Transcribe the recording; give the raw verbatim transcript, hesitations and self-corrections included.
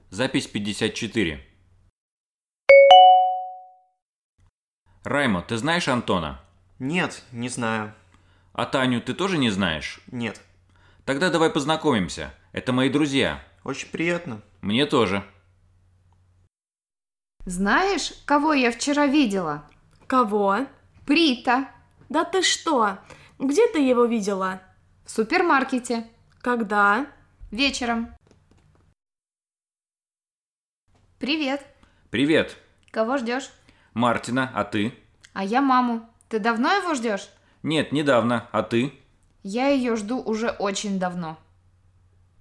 Запись пятьдесят четыре. Раймо, ты знаешь Антона? Нет, не знаю. А Таню ты тоже не знаешь? Нет. Тогда давай познакомимся. Это мои друзья. Очень приятно. Мне тоже. Знаешь, кого я вчера видела? Кого? Брита. Да ты что? Где ты его видела? В супермаркете. Когда? Вечером. Привет. Привет. Кого ждешь? Мартина, а ты? А я маму. Ты давно его ждешь? Нет, недавно. А ты? Я ее жду уже очень давно.